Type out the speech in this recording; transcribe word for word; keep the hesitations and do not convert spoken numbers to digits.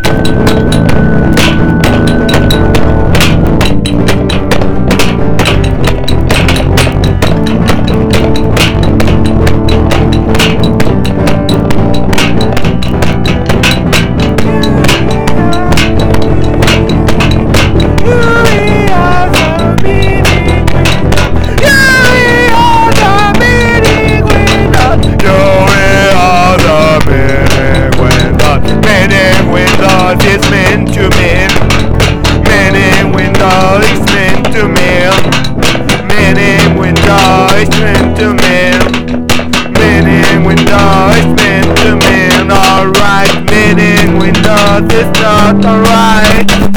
It's meant to me. Many windows it's meant to me. Many windows it's meant to me. Many windows it's meant to me. Alright, many windows it's not alright.